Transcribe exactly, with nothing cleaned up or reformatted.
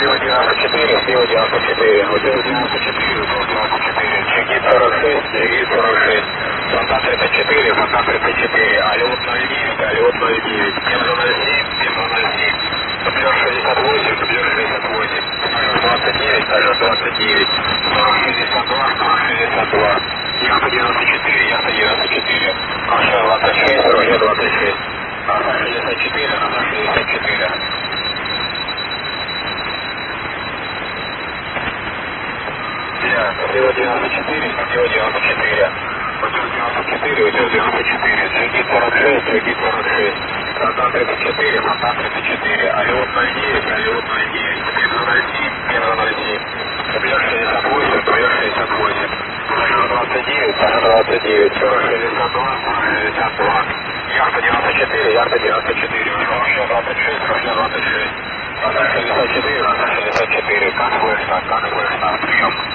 Слива девяносто четыре, слива девяносто четыре, утес девяносто четыре, утес девяносто четыре, Чигит сорок шесть, Чигит сорок шесть, фонтан тридцать четыре, фонтан тридцать четыре, Алиот ноль девять, Алиот ноль девять, Темза ноль семь, Темза ноль семь, Дублер шестьдесят восемь, Дублер шестьдесят восемь, Стажер двадцать девять, Стажер двадцать девять, сорок шестьдесят два, сорок шестьдесят два, Яхта девяносто четыре, Яхта девяносто четыре, Аша двадцать шесть, Ружье двадцать шесть, Аса шестьдесят четыре, Аса шестьдесят четыре. Слива девяносто четыре, слива девяносто четыре, утес девяносто четыре, утес девяносто четыре, Джигит сорок шесть, Джигит сорок шесть, фонтан тридцать четыре, фонтан тридцать четыре, Алиот ноль девять, Алиот ноль девять, Темза ноль семь, Темза ноль семь, Дублер шестьдесят восемь, Дублер шестьдесят восемь, Стажер двадцать девять, Стажер двадцать девять, сорок шестьдесят два, сорок шестьдесят два, Яхта девяносто четыре, Яхта девяносто четыре, Ружье двадцать шесть, Ружье двадцать шесть, Аса шестьдесят четыре, Аса шестьдесят четыре, как слышно, как слышно, прием.